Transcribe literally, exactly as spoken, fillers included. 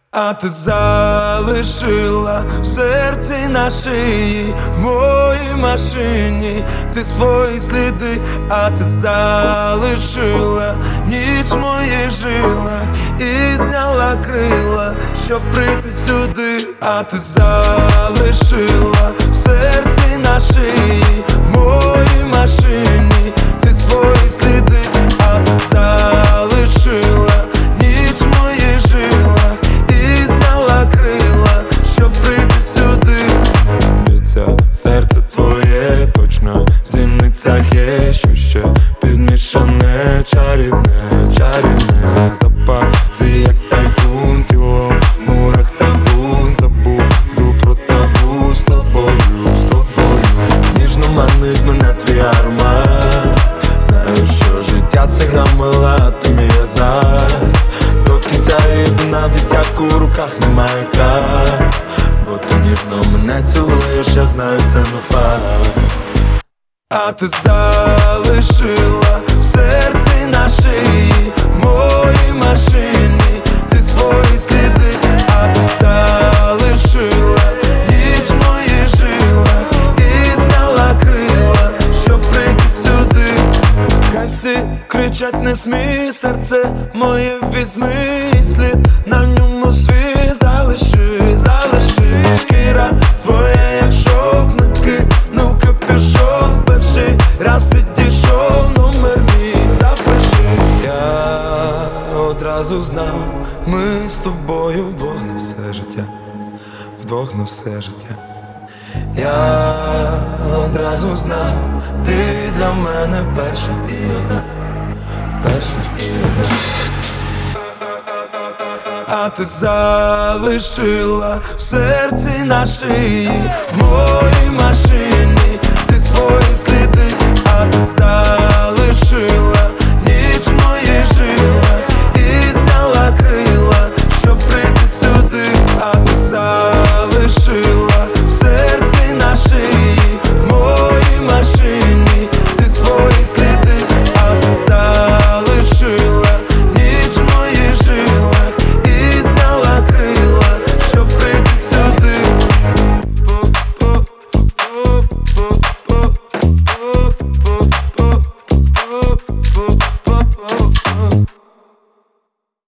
А ти залишила в серці на шиї, в моїй машині ти свої сліди, а ти залишила ніч в моїх жилах і зняла крила, щоб прийти сюди. А ти залишила в серці на шиї, в моїй машині ти свої сліди, а ти залишила ніч в моїх жилах і зняла крила, щоб прийти сюди. Б'ється серце твоє, точно в зіницях є що ще підмішане, чарівне, чарівне. Запах твій як тайфун, тіло в мурах табун. Забуду про табу з тобою, з тобою. Ніжно манить мене твій аромат. Знаю, що життя це гра мила, ти мій азарт. До кінця йду навіть як у руках немає карт. Бо ти ніжно мене цілуєш, я знаю, це не факт. А ти залишила в серці на шиї, в моїй машині ти свої сліди, а ти залишила ніч в моїх жилах і зняла крила, щоб прийти сюди. Хай всі кричать не смій, серце моє візьми слід, на ньому свій залиши, залиши. Шкіра твоя як шовк, накинув капюшон, перший раз підійшов, номер мій запиши. Я одразу знав, ми з тобою вдвох на все життя, вдвох на все життя. Я одразу знав, ти для мене перша і одна, перша і одна. А ти залишила в серці на шиї, в моїй машині ти свої сліди, а ти залишила